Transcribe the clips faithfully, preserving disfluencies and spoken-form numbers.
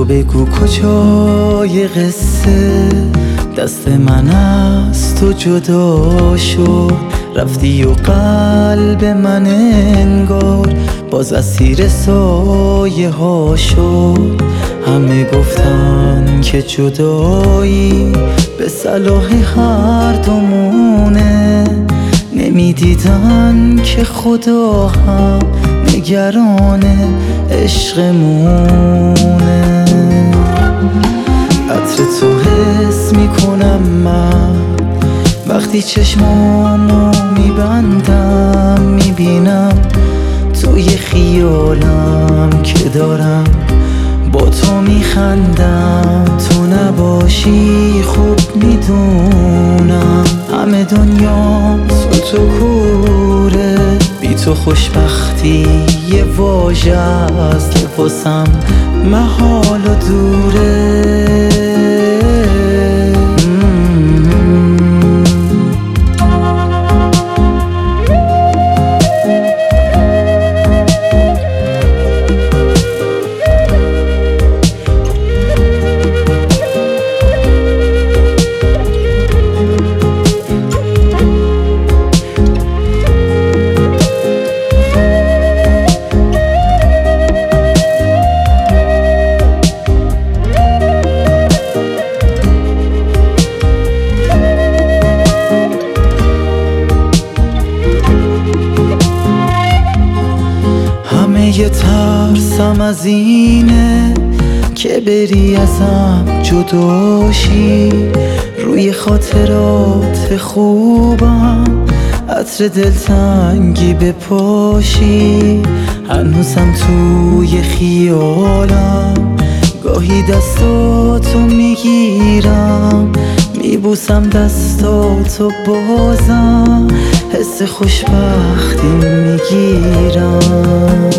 بگو کجای قصه دست من از تو جدا شد، رفتی و قلب من انگار باز اسیر سایه ها شد. همه گفتن که جدایی به صلاح هر دومونه، نمیدیدن که خدا هم نگران عشقمونه. عطر تو حس میکنم من وقتی چشمامو میبندم، میبینم توی خیالم که دارم با تو میخندم. تو نباشی خوب میدونم همه دنیا تو کوره، بی تو خوشبختی یه واژه است که واسم محال و دوره. یه ترسم از اینه که بری ازم جداشی، روی خاطرات خوبم عطر دلتنگی بپاشی. هنوزم توی خیالم گاهی دستاتو میگیرم، میبوسم دستاتو بازم حس خوشبختی میگیرم.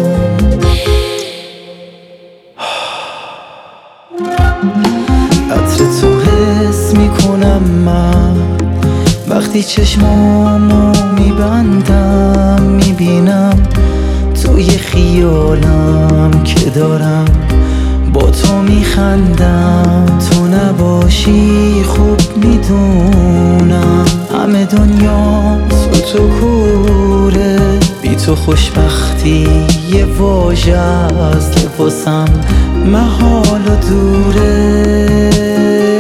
عطر تو حس میکنم من وقتی چشمامو میبندم، میبینم توی خیالم که دارم با تو میخندم. تو نباشی خوب میدونم همه دنیا تو کوره، بی تو خوشبختی یه واژه است که واسم محال و دوره.